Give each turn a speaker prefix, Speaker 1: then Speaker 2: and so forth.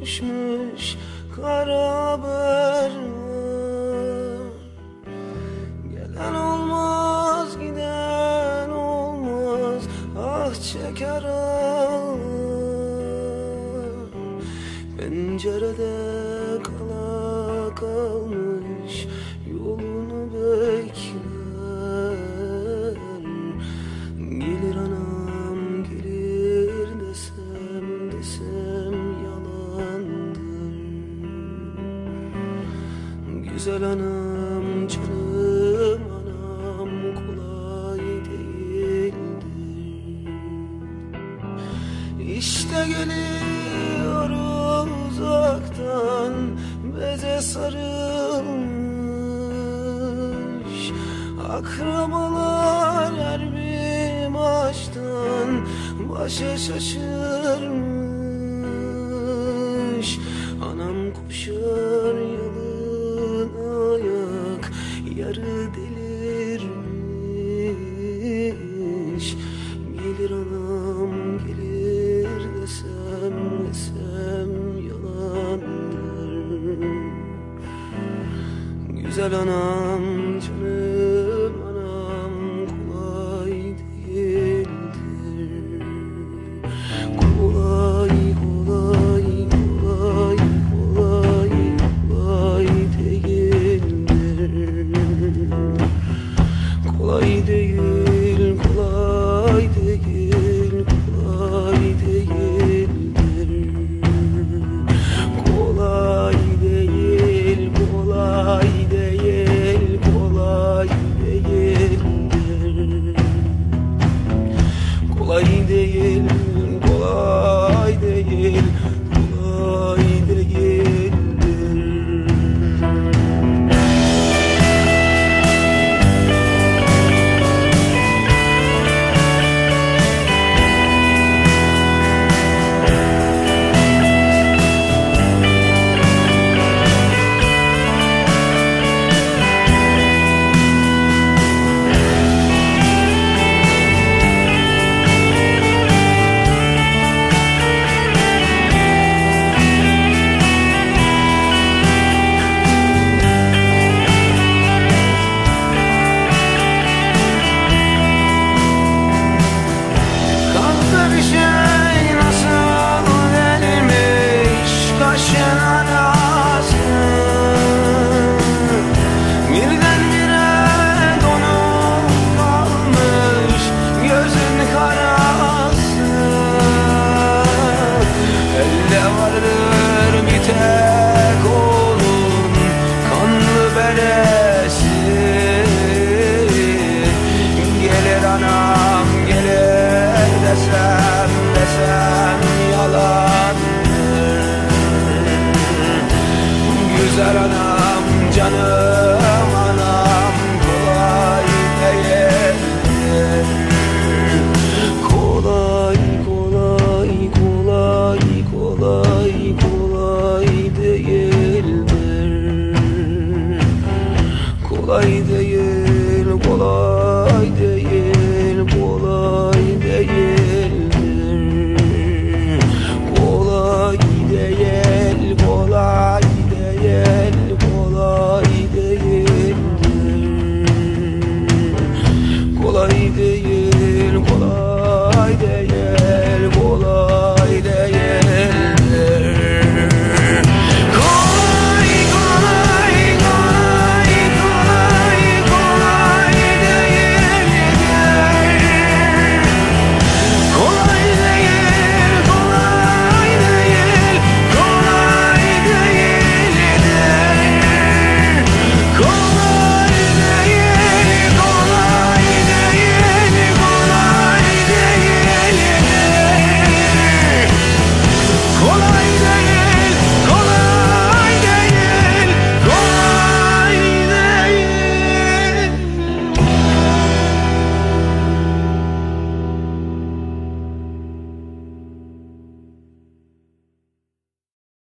Speaker 1: düşmüş kara haber var. Gelen olmaz, giden olmaz, ah çeker ağlar. Pencerede kala kalmış yolunu bekler. Gelir anam gelir desem yalandır. Güzel anam canım anam kolay değildir. İşte geliyor uzaktan beze sarılmış. Akrabalar her bir maçtan başa şaşırmış. Anam koşar yalın ayak yarı delirmiş. Gelir anam gelir desem yalandır. Güzel anam canım anam kolay değildir. Kolay değildir. Kolay değil, kolay değil, kolay değildir. Kolay değil, kolay değil, kolay değildir. Kolay değil, kolay değil, kolay değildir. Güzel anam canım anam kolay değildir. Kolay değildir. Kolay değildir.